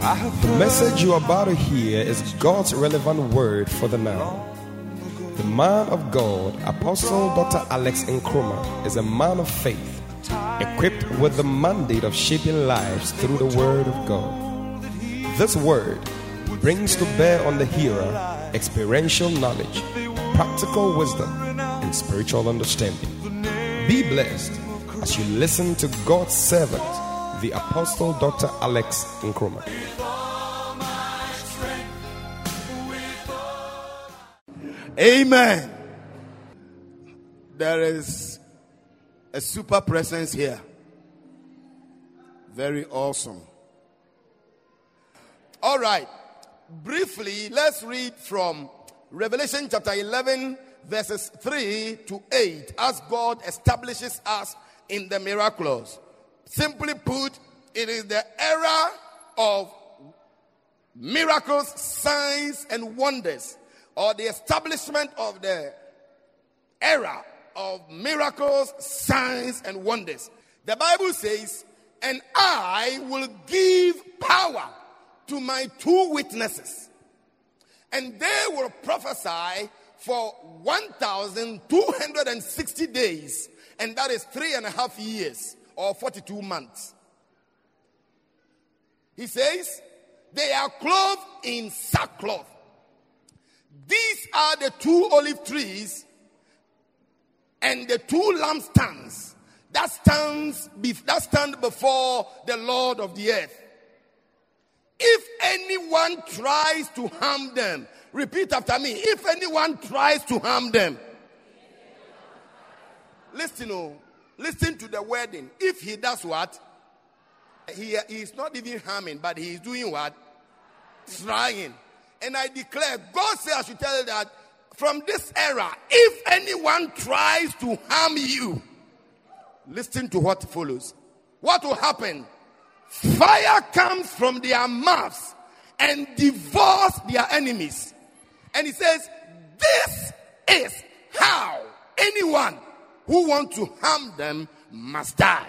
The message you are about to hear is God's relevant word for the now. The man of God, Apostle Dr. Alex Nkrumah, is a man of faith, equipped with the mandate of shaping lives through the word of God. This word brings to bear on the hearer experiential knowledge, practical wisdom, and spiritual understanding. Be blessed as you listen to God's servant, the Apostle Dr. Alex Nkrumah. Amen. There is a super presence here. Very awesome. All right. Briefly, let's read from Revelation chapter 11, verses 3 to 8, as God establishes us in the miraculous. Simply put, it is the era of miracles, signs, and wonders, or the establishment of the era of miracles, signs, and wonders. The Bible says, "And I will give power to my 2 witnesses, and they will prophesy for 1,260 days, and that is 3.5 years, or 42 months. He says, they are clothed in sackcloth. These are the 2 olive trees and the 2 lampstands that stand before the Lord of the earth. If anyone tries to harm them," repeat after me, "if anyone tries to harm them." Listen to the wording. If he does what? He is not even harming, but he is doing what? Trying. And I declare, God says I should tell you that from this era, if anyone tries to harm you, listen to what follows. What will happen? Fire comes from their mouths and devours their enemies. And he says, this is how anyone who wants to harm them must die.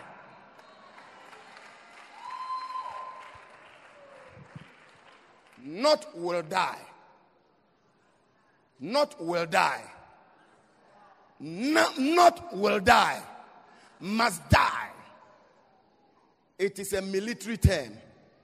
Not will die. Not will die. Not will die. Must die. It is a military term.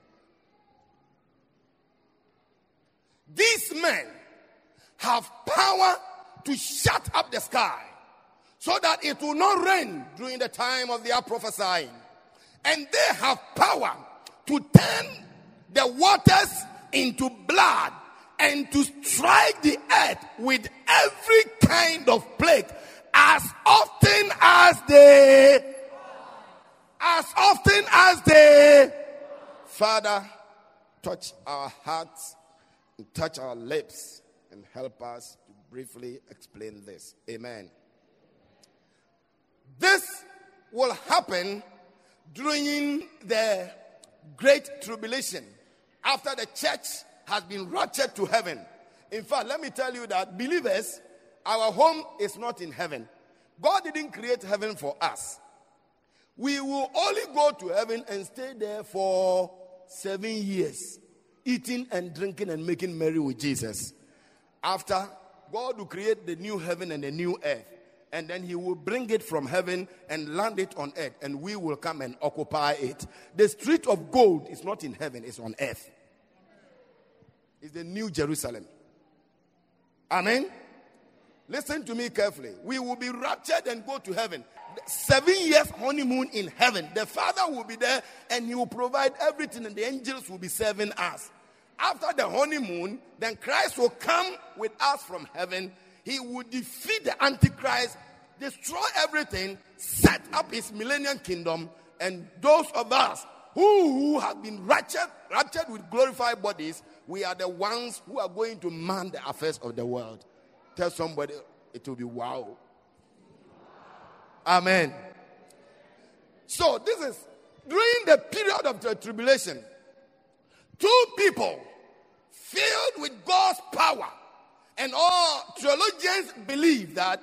These men have power to shut up the sky so that it will not rain during the time of their prophesying. And they have power to turn the waters into blood and to strike the earth with every kind of plague as often as they Father, touch our hearts and touch our lips and help us to briefly explain this. Amen. This will happen during the Great Tribulation, after the church has been raptured to heaven. In fact, let me tell you that believers, our home is not in heaven. God didn't create heaven for us. We will only go to heaven and stay there for 7 years, eating and drinking and making merry with Jesus. After, God will create the new heaven and the new earth. And then he will bring it from heaven and land it on earth. And we will come and occupy it. The street of gold is not in heaven, it's on earth. It's the new Jerusalem. Amen? Listen to me carefully. We will be raptured and go to heaven. 7 years honeymoon in heaven. The Father will be there and he will provide everything, and the angels will be serving us. After the honeymoon, then Christ will come with us from heaven. He will defeat the Antichrist, destroy everything, set up his millennium kingdom, and those of us who have been raptured with glorified bodies, we are the ones who are going to man the affairs of the world. Tell somebody, it will be wow. Amen. So this is during the period of the tribulation. 2 people filled with God's power, and all theologians believe that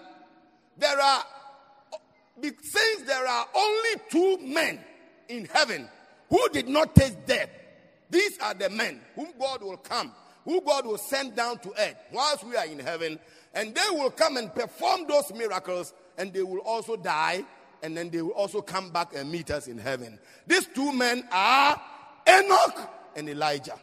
since there are only 2 men in heaven who did not taste death, These are the men whom God will come, who God will send down to earth whilst we are in heaven, and they will come and perform those miracles, and they will also die, and then they will also come back and meet us in heaven. These two men are Enoch and Elijah.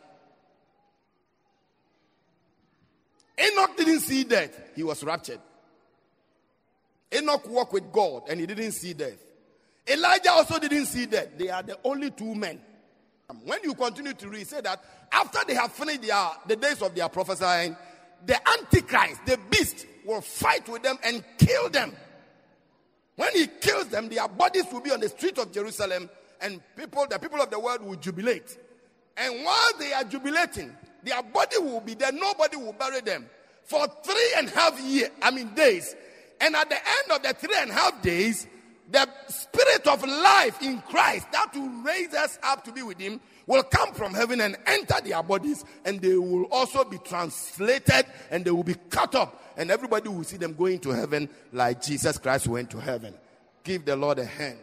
Enoch didn't see death. He was raptured. Enoch walked with God and he didn't see death. Elijah also didn't see death. They are the only two men. When you continue to read, say that after they have finished the days of their prophesying, the Antichrist, the beast, will fight with them and kill them. When he kills them, their bodies will be on the street of Jerusalem, and the people of the world will jubilate. And while they are jubilating, their body will be there. Nobody will bury them for 3.5 days. And at the end of the 3.5 days, the spirit of life in Christ that will raise us up to be with him will come from heaven and enter their bodies, and they will also be translated and they will be cut up, and everybody will see them going to heaven like Jesus Christ went to heaven. Give the Lord a hand.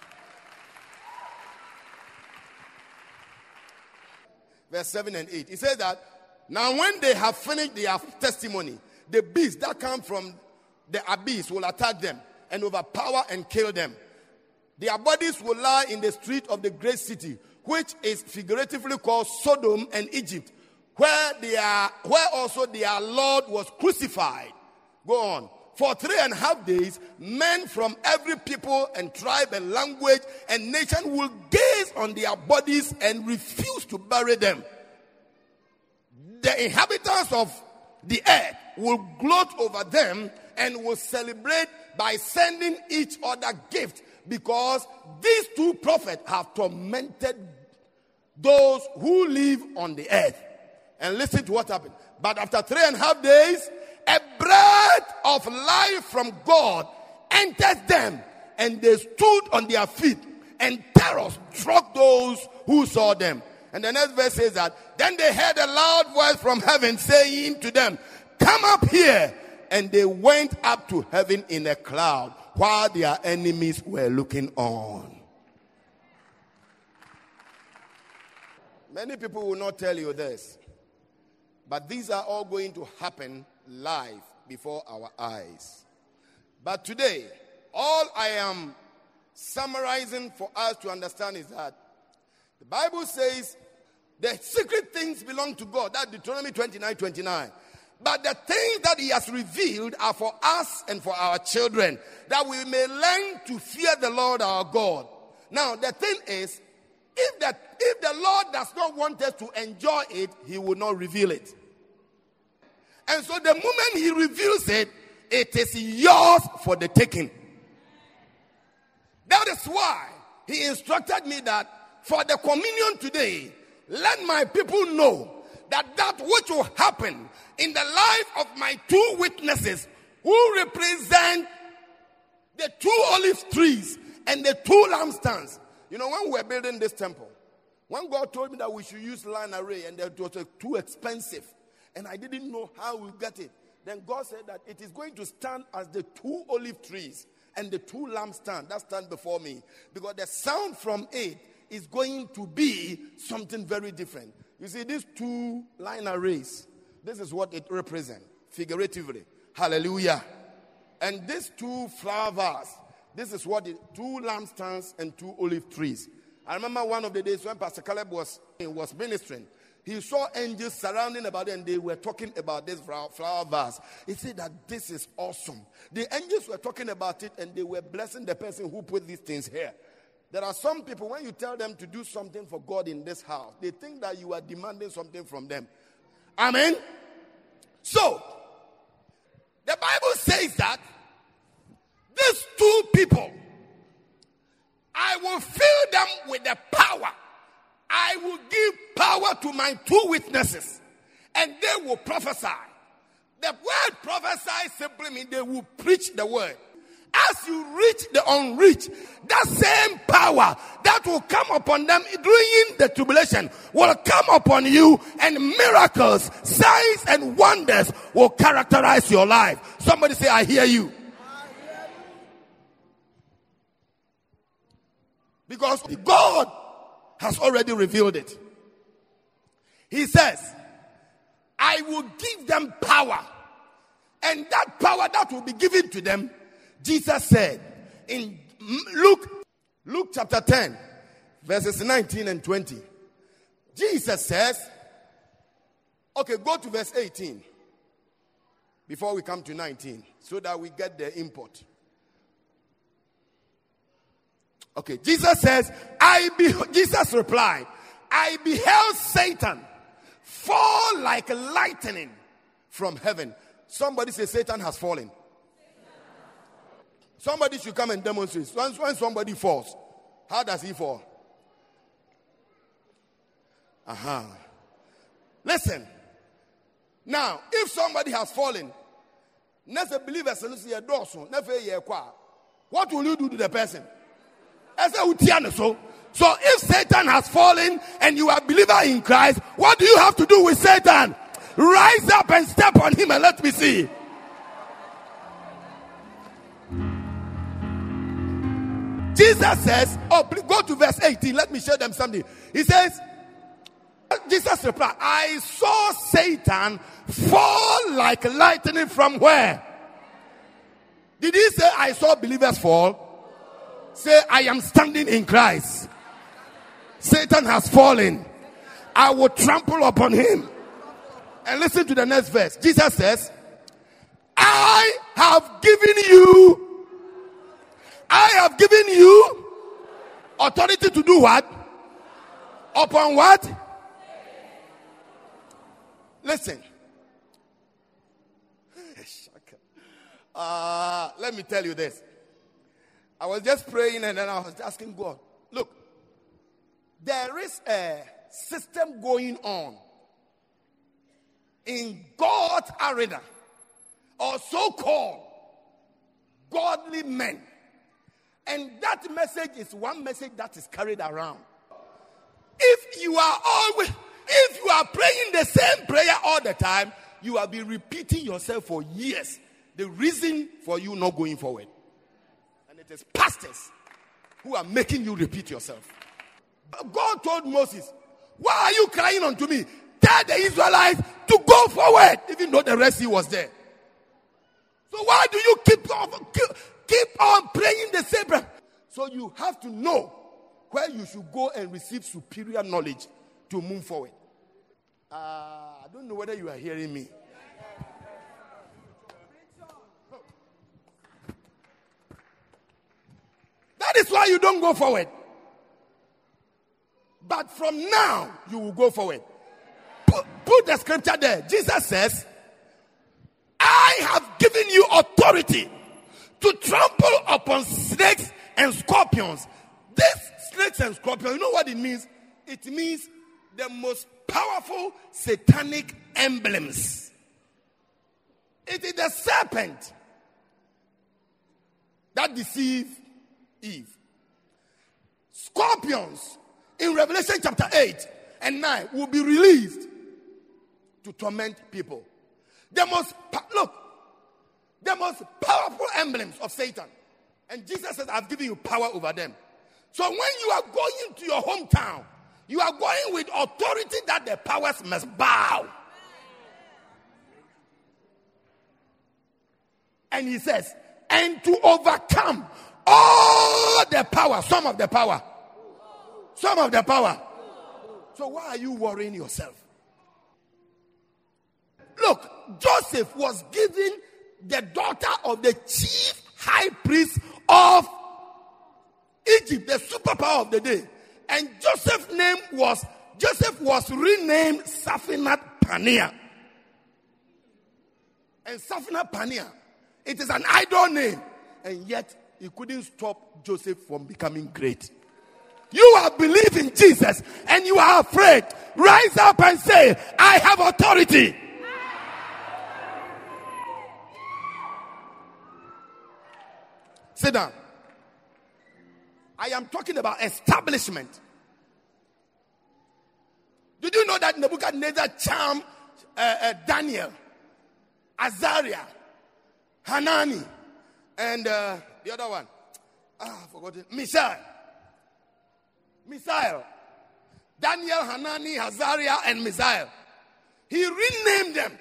Verse 7 and 8. It says that, now when they have finished their testimony, the beast that comes from the abyss will attack them and overpower and kill them. Their bodies will lie in the street of the great city, which is figuratively called Sodom and Egypt, where also their Lord was crucified. Go on. For 3.5 days, men from every people and tribe and language and nation will gaze on their bodies and refuse to bury them. The inhabitants of the earth will gloat over them and will celebrate by sending each other gifts, because these two prophets have tormented those who live on the earth. And listen to what happened. But after 3.5 days, a breath of life from God entered them, and they stood on their feet, and terror struck those who saw them. And the next verse says that, then they heard a loud voice from heaven saying to them, come up here. And they went up to heaven in a cloud, while their enemies were looking on. Many people will not tell you this, but these are all going to happen live before our eyes. But today, all I am summarizing for us to understand is that the Bible says the secret things belong to God. That's Deuteronomy 29:29. But the things that he has revealed are for us and for our children, that we may learn to fear the Lord our God. Now, the thing is, if the Lord does not want us to enjoy it, he will not reveal it. And so the moment he reveals it, it is yours for the taking. That is why he instructed me that for the communion today, let my people know that which will happen in the life of my two witnesses, who represent the 2 olive trees and the 2 lampstands. You know, when we were building this temple, when God told me that we should use line array and that it was too expensive, and I didn't know how we'll get it, then God said that it is going to stand as the 2 olive trees and the 2 lampstands that stand before me, because the sound from it is going to be something very different. You see, these 2 line arrays, this is what it represents, figuratively. Hallelujah. And these 2 flower vases, this is what 2 lampstands and 2 olive trees. I remember one of the days when Pastor Caleb was ministering, he saw angels surrounding about it, and they were talking about this flower vase. He said that this is awesome. The angels were talking about it, and they were blessing the person who put these things here. There are some people, when you tell them to do something for God in this house, they think that you are demanding something from them. Amen? So, the Bible says that these 2 people, I will fill them with the power. I will give power to my 2 witnesses, and they will prophesy. The word prophesy simply means they will preach the word. As you reach the unreached, that same power that will come upon them during the tribulation will come upon you, and miracles, signs, and wonders will characterize your life. Somebody say, I hear you. Because God has already revealed it. He says, I will give them power. And that power that will be given to them, Jesus said in Luke chapter 10, verses 19 and 20. Jesus says, okay, go to verse 18 before we come to 19 so that we get the import. Okay, Jesus says, Jesus replied, I beheld Satan fall like lightning from heaven. Somebody say Satan has fallen. Somebody should come and demonstrate. When somebody falls, how does he fall? Listen. Now, if somebody has fallen, what will you do to the person? So if Satan has fallen and you are a believer in Christ, what do you have to do with Satan? Rise up and step on him and let me see. Jesus says, please go to verse 18. Let me show them something. He says, Jesus replied, I saw Satan fall like lightning from where? Did he say, I saw believers fall? Say, I am standing in Christ. Satan has fallen. I will trample upon him. And listen to the next verse. Jesus says, I have given you authority to do what? Upon what? Listen. Let me tell you this. I was just praying and then I was asking God, look, there is a system going on in God's arena, or so-called godly men. And that message is one message that is carried around. If you are praying the same prayer all the time, you will be repeating yourself for years. The reason for you not going forward. And it is pastors who are making you repeat yourself. God told Moses, why are you crying unto me? Tell the Israelites to go forward, even though the Red Sea was there. So why do you keep on praying the same prayer? So you have to know where you should go and receive superior knowledge to move forward. I don't know whether you are hearing me. That is why you don't go forward. But from now, you will go forward. Put the scripture there. Jesus says, I have given you authority to trample upon snakes and scorpions. These snakes and scorpions, you know what it means? It means the most powerful satanic emblems. It is the serpent that deceived Eve. Scorpions in Revelation chapter 8 and 9 will be released to torment people. The most powerful emblems of Satan. And Jesus says, I've given you power over them. So when you are going to your hometown, you are going with authority that the powers must bow. And he says, and to overcome all the power, some of the power. So why are you worrying yourself? Look, Joseph was given the daughter of the chief high priest of Egypt, the superpower of the day. And Joseph's name was renamed Zaphenath Paneah. And Zaphenath Paneah, it is an idol name. And yet, it couldn't stop Joseph from becoming great. You are believing Jesus and you are afraid. Rise up and say, I have authority. Sit down. I am talking about establishment. Did you know that Nebuchadnezzar charmed Daniel, Azariah, Hanani, and the other one? I forgot it. Mishael. Daniel, Hanani, Azariah, and Mishael. He renamed them.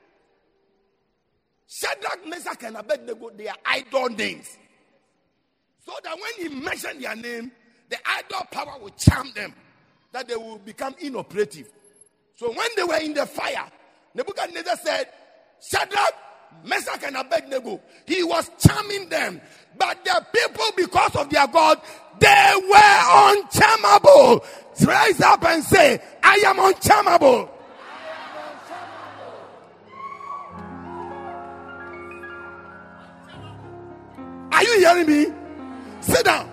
Shadrach, Meshach, and Abednego, they are idol names. So that when he mentioned their name, the idol power will charm them, that they will become inoperative. So when they were in the fire, Nebuchadnezzar said, Shadrach, Meshach, and Abednego, he was charming them. But the people, because of their God, they were uncharmable. Rise up and say, I am uncharmable. Are you hearing me? Sit down.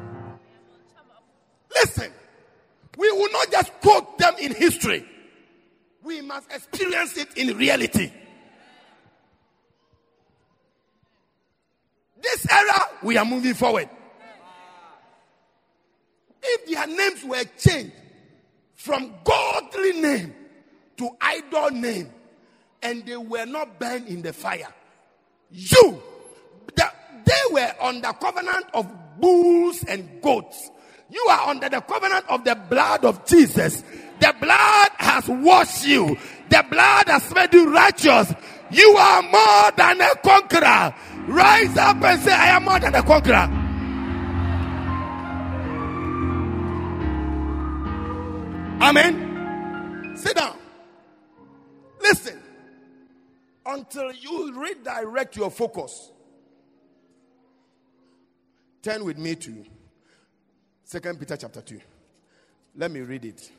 Listen, we will not just quote them in history. We must experience it in reality. This era, we are moving forward. If their names were changed from godly name to idol name, and they were not burned in the fire, they were on the covenant of bulls and goats. You are under the covenant of the blood of Jesus. The blood has washed you. The blood has made you righteous. You are more than a conqueror. Rise up and say, I am more than a conqueror. Amen. Sit down. Listen. Until you redirect your focus. Turn with me to 2 Peter chapter 2. Let me read it.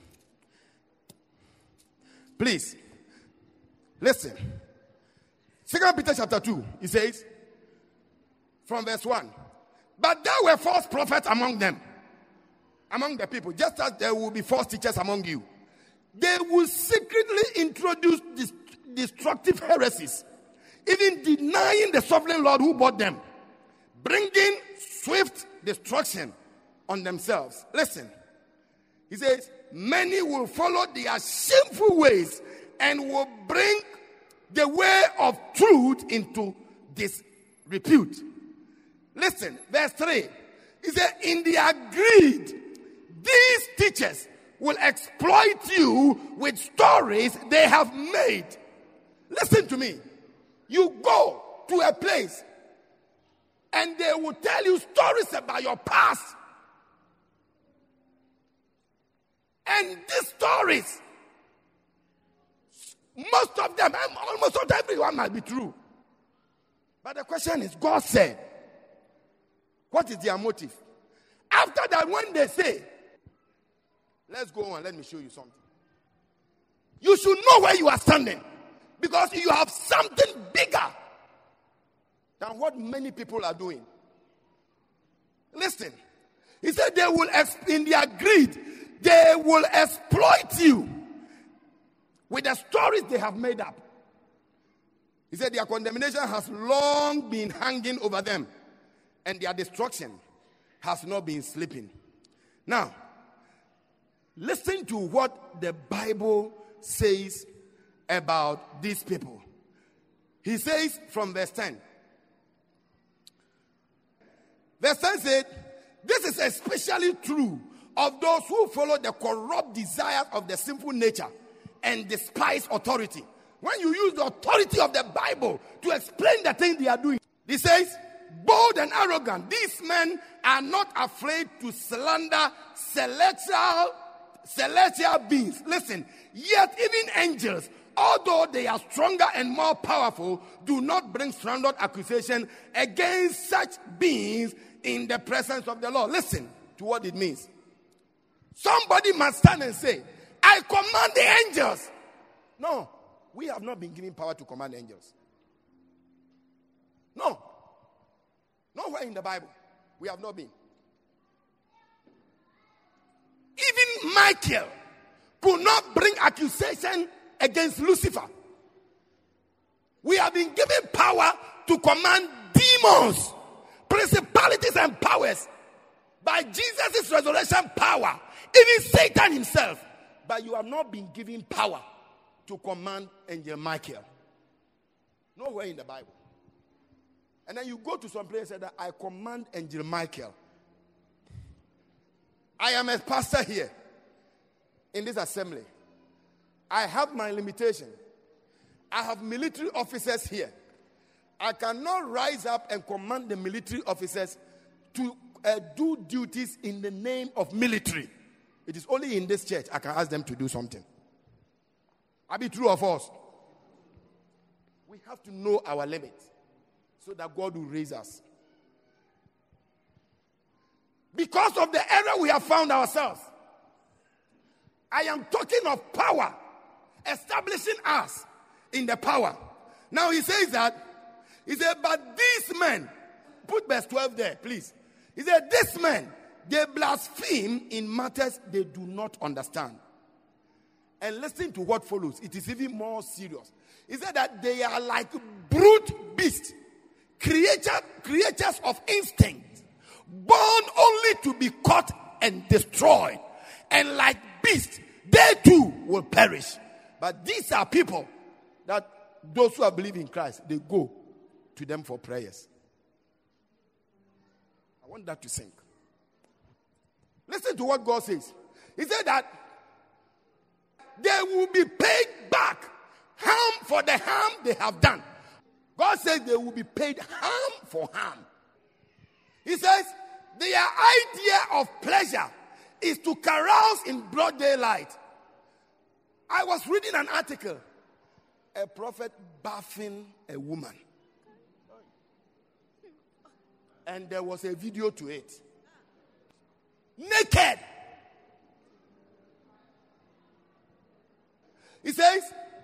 Please. Listen. 2 Peter chapter 2. It says, from verse 1. But there were false prophets among them. Among the people. Just as there will be false teachers among you. They will secretly introduce destructive heresies. Even denying the sovereign Lord who bought them. Bringing swift destruction on themselves. Listen. He says, many will follow their shameful ways and will bring the way of truth into disrepute. Listen, verse 3. He said, in their greed, these teachers will exploit you with stories they have made. Listen to me. You go to a place and they will tell you stories about your past. And these stories, most of them, almost everyone might be true. But the question is, God said, what is their motive? After that, when they say, let's go on, let me show you something. You should know where you are standing. Because you have something bigger than what many people are doing. Listen. He said they will, in their greed, they will exploit you with the stories they have made up. He said their condemnation has long been hanging over them, and their destruction has not been sleeping. Now, listen to what the Bible says about these people. He says from verse 10. Verse 10 said, this is especially true of those who follow the corrupt desires of the sinful nature and despise authority. When you use the authority of the Bible to explain the thing they are doing, he says, bold and arrogant, these men are not afraid to slander celestial beings. Listen, yet even angels, although they are stronger and more powerful, do not bring slanderous accusation against such beings in the presence of the Lord. Listen to what it means. Somebody must stand and say, I command the angels. No, we have not been given power to command angels. No. Nowhere in the Bible. We have not been. Even Michael could not bring accusation against Lucifer. We have been given power to command demons, principalities and powers by Jesus' resurrection power, even Satan himself. But you have not been given power to command Angel Michael. Nowhere in the Bible. And then you go to some place and say that I command Angel Michael. I am a pastor here. in this assembly. I have my limitation. I have military officers here. I cannot rise up and command the military officers to do duties in the name of military. It is only in this church I can ask them to do something. I be true or false? We have to know our limits so that God will raise us. Because of the error we have found ourselves. I am talking of power, establishing us in the power. Now he says that, he said, but these men, put verse 12 there, please. He said, these men, they blaspheme in matters they do not understand. And listen to what follows. It is even more serious. He said that they are like brute beasts, creatures of instinct, born only to be caught and destroyed. And like beasts, they too will perish. But these are people that those who have believed in Christ, they go to them for prayers. I want that to sink. Listen to what God says. He said that they will be paid back harm for the harm they have done. God says they will be paid harm for harm. He says their idea of pleasure is to carouse in broad daylight. I was reading an article, a prophet bathing a woman. And there was a video to it. Naked. He says,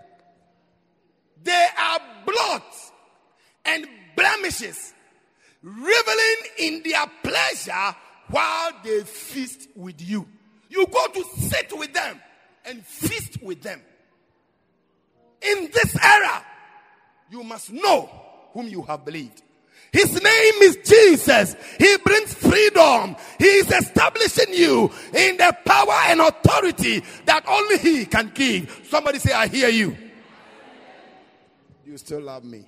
they are blots and blemishes, reveling in their pleasure while they feast with you. You go to sit with them and feast with them. In this era, you must know whom you have believed. His name is Jesus. He brings freedom. He is establishing you in the power and authority that only He can give. Somebody say, I hear you. You still love me?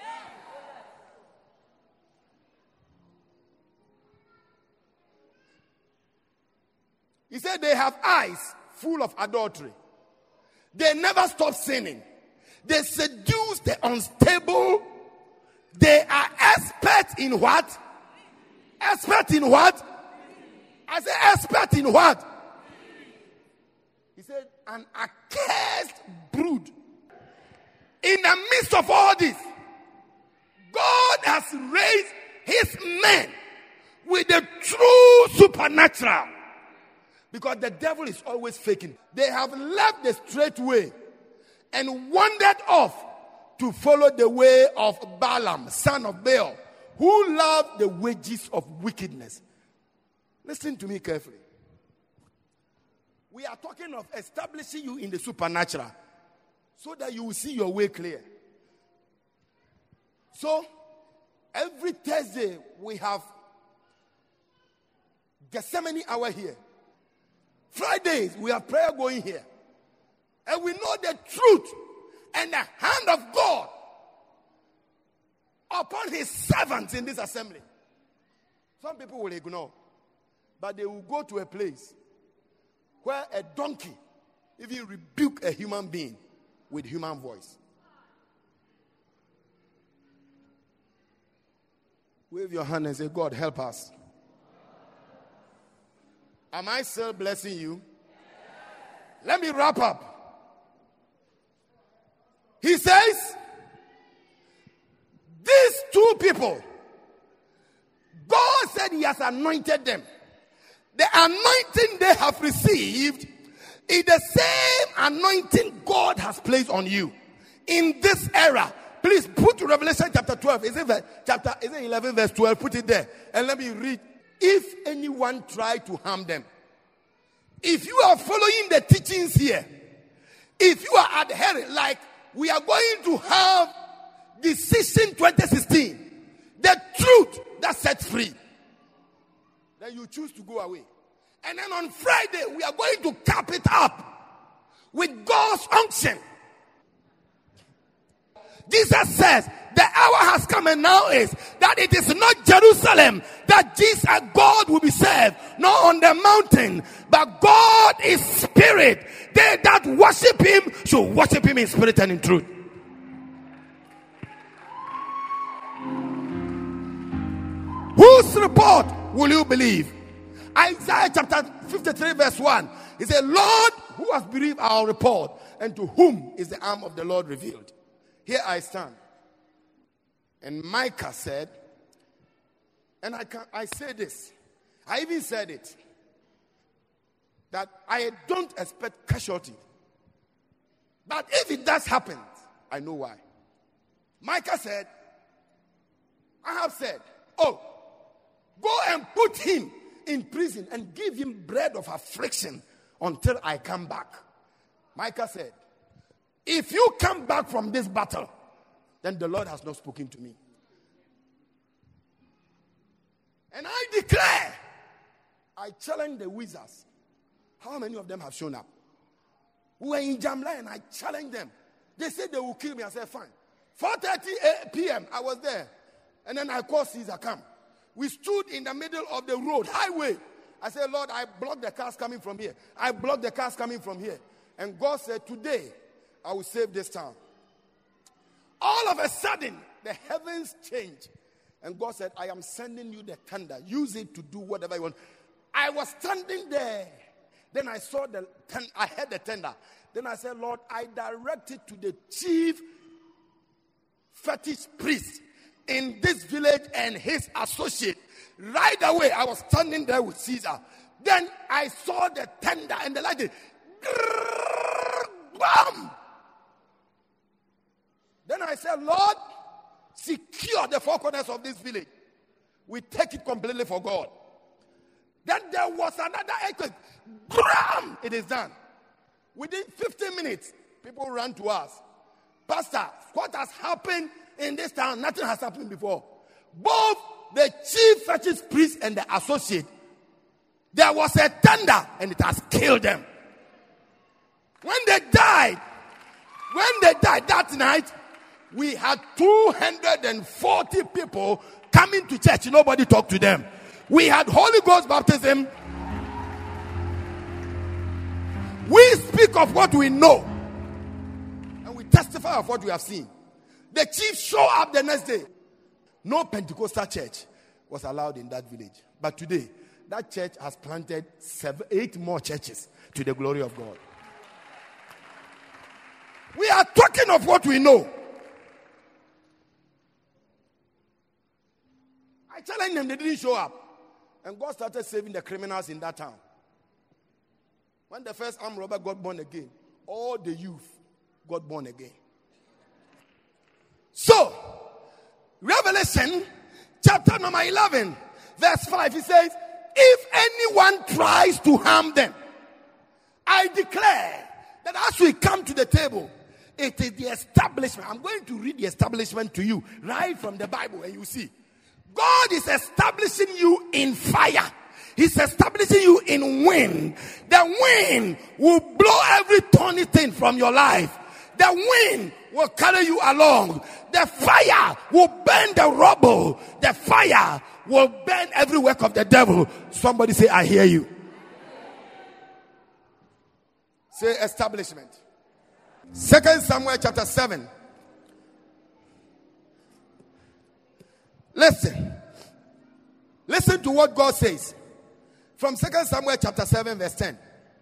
He said they have eyes full of adultery. They never stop sinning. They seduce the unstable. They are experts in what? Expert in what? I said expert in what? He said an accursed brood. In the midst of all this, God has raised His men with the true supernatural. Because the devil is always faking. They have left the straight way and wandered off to follow the way of Balaam, son of Baal, who loved the wages of wickedness. Listen to me carefully. We are talking of establishing you in the supernatural so that you will see your way clear. So, every Thursday we have Gethsemane hour here. Fridays we have prayer going here. And we know the truth and the hand of God upon His servants in this assembly. Some people will ignore, but they will go to a place where a donkey even rebuke a human being with human voice. Wave your hand and say, God, help us. Am I still blessing you? Let me wrap up. He says, these two people, God said He has anointed them. The anointing they have received is the same anointing God has placed on you. In this era, please put Revelation chapter 12. Is it 11 verse 12? Put it there. And let me read. If anyone try to harm them, if you are following the teachings here, if you are adhering, like we are going to have Decision 2016, the truth that sets free, then you choose to go away. And then on Friday, we are going to cap it up with God's unction. Jesus says, the hour has come and now is that it is not Jerusalem that Jesus, God, will be served, not on the mountain, but God is spirit. They that worship him should worship him in spirit and in truth. Whose report will you believe? Isaiah chapter 53 verse 1. He said, Lord, who has believed our report, and to whom is the arm of the Lord revealed? Here I stand. And Micah said, and I say this, I even said it, that I don't expect casualty. But if it does happen, I know why. Micah said, I have said, oh, go and put him in prison and give him bread of affliction until I come back. Micah said, if you come back from this battle, then the Lord has not spoken to me. And I declare, I challenge the wizards. How many of them have shown up? We were in Jamla and I challenged them. They said they will kill me. I said, fine. 4:30 p.m. I was there. And then I called Caesar, come. We stood in the middle of the road, highway. I said, Lord, I blocked the cars coming from here. I blocked the cars coming from here. And God said, today, I will save this town. All of a sudden, the heavens changed. And God said, I am sending you the thunder. Use it to do whatever you want. I was standing there. Then I saw I heard the thunder. Then I said, Lord, I directed to the chief fetish priest in this village and his associate. Right away, I was standing there with Caesar. Then I saw the thunder and the lightning. Bam! Then I said, Lord, secure the four corners of this village. We take it completely for God. Then there was another earthquake. Bam! It is done. Within 15 minutes, people ran to us. Pastor, what has happened in this town? Nothing has happened before. Both the chief fetish priest and the associate, there was a thunder and it has killed them. When they died that night, we had 240 people coming to church. Nobody talked to them. We had Holy Ghost baptism. We speak of what we know. And we testify of what we have seen. The chief showed up the next day. No Pentecostal church was allowed in that village. But today, that church has planted 8 more churches to the glory of God. We are talking of what we know. I challenged them, they didn't show up. And God started saving the criminals in that town. When the first armed robber got born again, all the youth got born again. So, Revelation chapter number 11, verse 5, he says, if anyone tries to harm them, I declare that as we come to the table, it is the establishment. I'm going to read the establishment to you right from the Bible, and you see. God is establishing you in fire. He's establishing you in wind. The wind will blow every thorny thing from your life. The wind will carry you along. The fire will burn the rubble. The fire will burn every work of the devil. Somebody say, I hear you. Say establishment. 2 Samuel chapter 7. Listen to what God says. From 2 Samuel chapter 7 verse 10.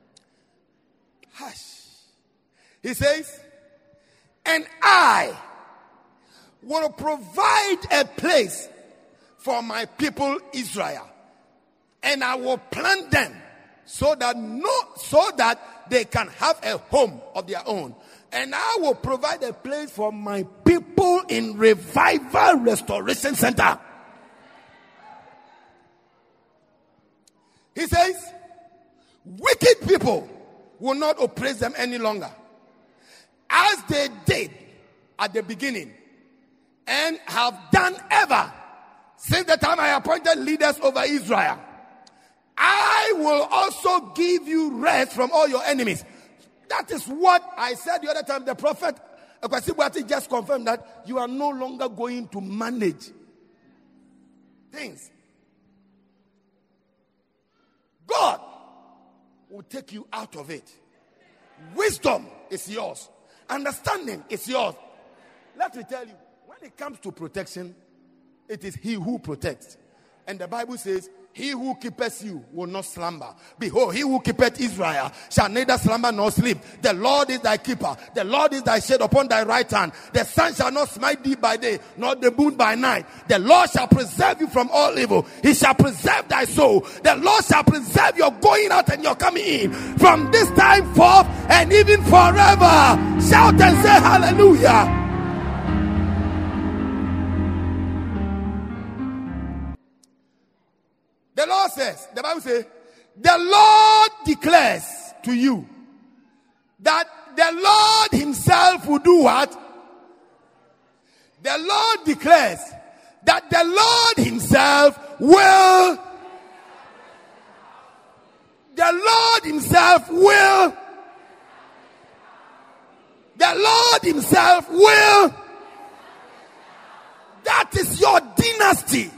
Hush. He says, and I will provide a place for my people Israel, and I will plant them so that they can have a home of their own. And I will provide a place for my people in Revival Restoration Center. He says, wicked people will not oppress them any longer, as they did at the beginning and have done ever since the time I appointed leaders over Israel. I will also give you rest from all your enemies. That is what I said the other time. The prophet Ekwasibwati just confirmed that you are no longer going to manage things. God will take you out of it. Wisdom is yours. Understanding is yours. Let me tell you, when it comes to protection, it is He who protects. And the Bible says, he who keepeth you will not slumber. Behold, he who keepeth Israel shall neither slumber nor sleep. The Lord is thy keeper. The Lord is thy shade upon thy right hand. The sun shall not smite thee by day, nor the moon by night. The Lord shall preserve you from all evil. He shall preserve thy soul. The Lord shall preserve your going out and your coming in, from this time forth and even forever. Shout and say hallelujah. The Lord says, the Bible says, the Lord declares to you that the Lord himself will do what? The Lord declares that the Lord himself will. The Lord himself will. The Lord himself will. That is your dynasty.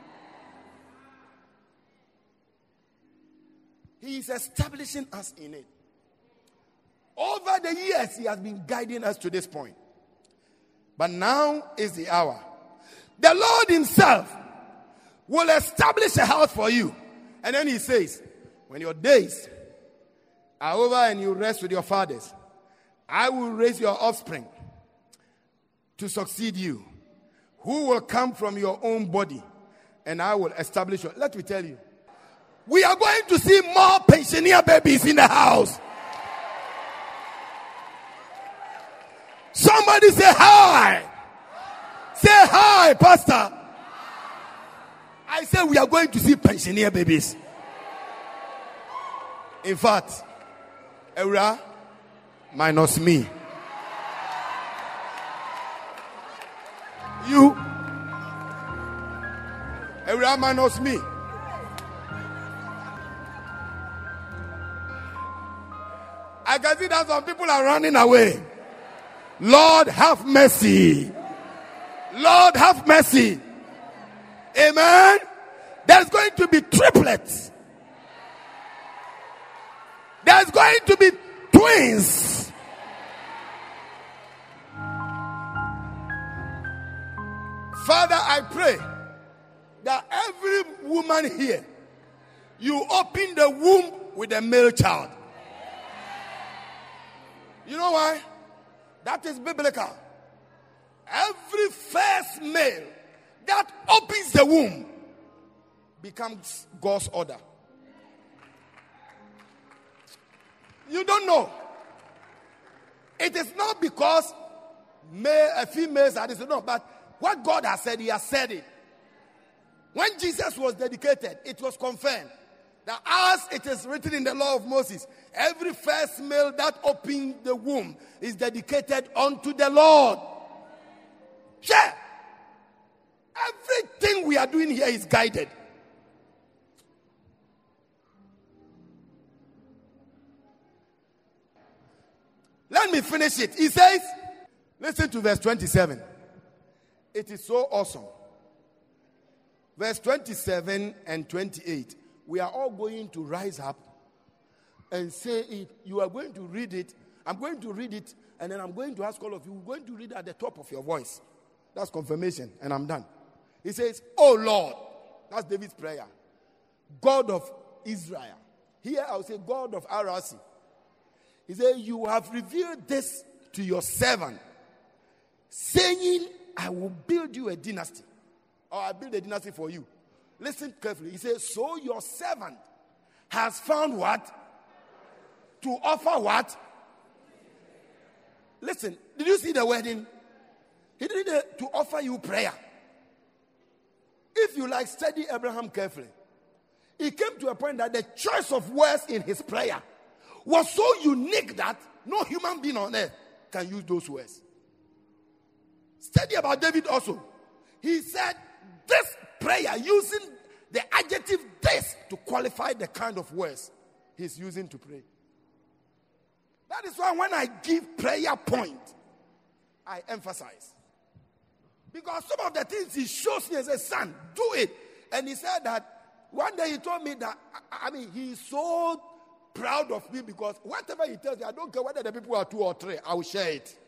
He is establishing us in it. Over the years, he has been guiding us to this point. But now is the hour. The Lord himself will establish a house for you. And then he says, when your days are over and you rest with your fathers, I will raise your offspring to succeed you, who will come from your own body, and I will establish you. Let me tell you, we are going to see more pensioner babies in the house. Somebody say hi. Say hi, Pastor. I said we are going to see pensioner babies. In fact, Era minus me. You. Era minus me. I can see that some people are running away. Lord, have mercy. Lord, have mercy. Amen. There's going to be triplets. There's going to be twins. Father, I pray that every woman here, you open the womb with a male child. You know why? That is biblical. Every first male that opens the womb becomes God's order. You don't know. It is not because females are this. No, but what God has said, he has said it. When Jesus was dedicated, it was confirmed that as it is written in the law of Moses, every first male that opened the womb is dedicated unto the Lord. Yeah. Everything we are doing here is guided. Let me finish it. He says, listen to verse 27. It is so awesome. Verse 27 and 28. We are all going to rise up and say it. You are going to read it. I'm going to read it, and then I'm going to ask all of you. We're going to read at the top of your voice. That's confirmation, and I'm done. He says, "Oh Lord," that's David's prayer. God of Israel. Here I'll say God of RRC. He said, "You have revealed this to your servant, saying, I will build you a dynasty." Or I build a dynasty for you. Listen carefully. He says, so your servant has found what? To offer what? Listen, did you see the wording? He did it to offer you prayer. If you like, study Abraham carefully. He came to a point that the choice of words in his prayer was so unique that no human being on earth can use those words. Study about David also. He said this prayer using the adjective this to qualify the kind of words he's using to pray. That is why when I give prayer point, I emphasize. Because some of the things he shows me and says, son, do it. And he said that one day he told me that, he's so proud of me because whatever he tells me, I don't care whether the people are 2 or 3, I will share it.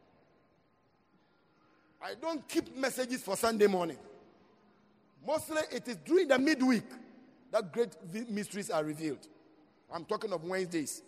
I don't keep messages for Sunday morning. Mostly it is during the midweek that great mysteries are revealed. I'm talking of Wednesdays.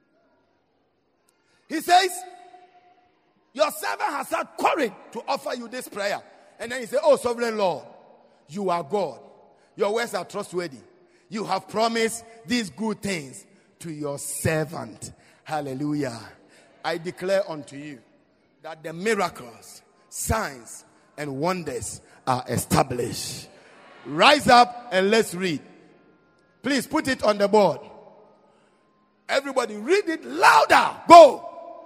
He says, your servant has had courage to offer you this prayer. And then he said, oh, sovereign Lord, you are God. Your words are trustworthy. You have promised these good things to your servant. Hallelujah. I declare unto you that the miracles, signs, and wonders are established. Rise up and let's read. Please put it on the board. Everybody read it louder. Go.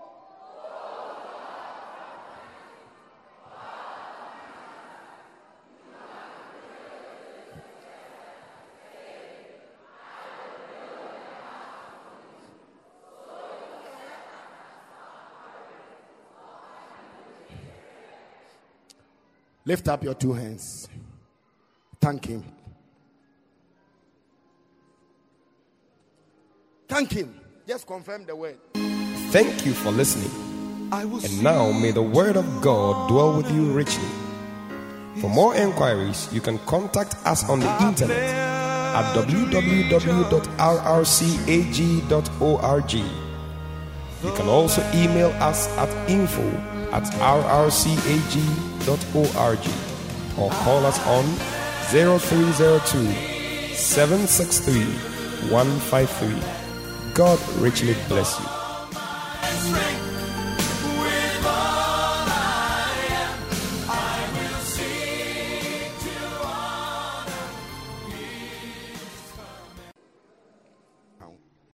Lift up your 2 hands. Thank him. Thank him. Just confirm the word. Thank you for listening. And now may the word of God dwell with you richly. For more enquiries, you can contact us on the internet at www.rrcag.org. You can also email us at info@rrcag.org or call us on 0302 763 153. God richly bless you.